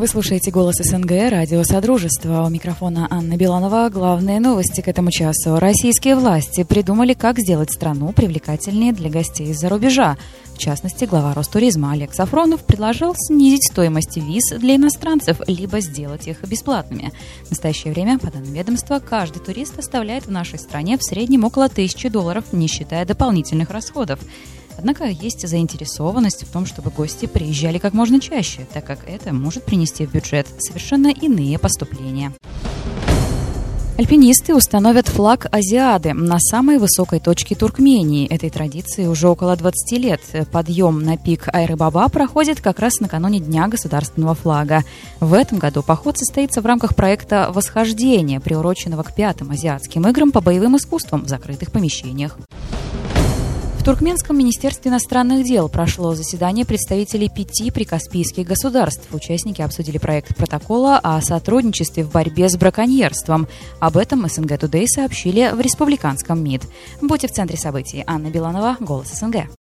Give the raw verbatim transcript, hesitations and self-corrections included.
Вы слушаете «Голос СНГ», радио «Содружество». У микрофона Анна Биланова. Главные новости к этому часу. Российские власти придумали, как сделать страну привлекательнее для гостей из-за рубежа. В частности, глава Ростуризма Олег Сафронов предложил снизить стоимость виз для иностранцев, либо сделать их бесплатными. В настоящее время, по данным ведомства, каждый турист оставляет в нашей стране в среднем около тысячи долларов, не считая дополнительных расходов. Однако есть заинтересованность в том, чтобы гости приезжали как можно чаще, так как это может принести в бюджет совершенно иные поступления. Альпинисты установят флаг Азиады на самой высокой точке Туркмении. Этой традиции уже около двадцати лет. Подъем на пик Айры-Баба проходит как раз накануне Дня государственного флага. В этом году поход состоится в рамках проекта «Восхождение», приуроченного к пятым азиатским играм по боевым искусствам в закрытых помещениях. В Туркменском министерстве иностранных дел прошло заседание представителей пяти прикаспийских государств. Участники обсудили проект протокола о сотрудничестве в борьбе с браконьерством. Об этом СНГ Тудей сообщили в республиканском МИД. Будьте в центре событий. Анна Биланова, «Голос СНГ».